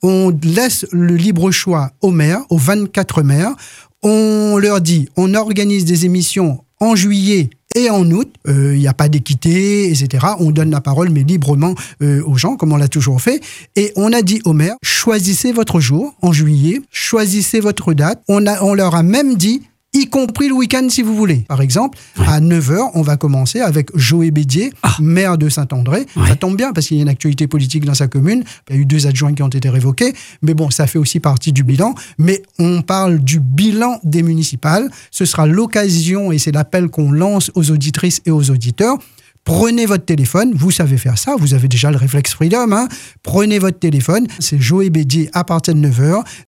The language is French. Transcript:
on laisse le libre choix aux maires, aux 24 maires. On leur dit, on organise des émissions en juillet et en août. Il n'y a pas d'équité, etc. On donne la parole, mais librement aux gens, comme on l'a toujours fait. Et on a dit aux maires, choisissez votre jour en juillet, choisissez votre date. On leur a même dit, y compris le week-end si vous voulez. Par exemple, à 9h, on va commencer avec Joé Bédier, maire de Saint-André. Ça tombe bien parce qu'il y a une actualité politique dans sa commune. Il y a eu 2 adjoints qui ont été révoqués. Mais bon, ça fait aussi partie du bilan. Mais on parle du bilan des municipales. Ce sera l'occasion, et c'est l'appel qu'on lance aux auditrices et aux auditeurs. Prenez votre téléphone, vous savez faire ça, vous avez déjà le réflexe Freedom, hein. Prenez votre téléphone, c'est Joé Bédier à partir de 9h,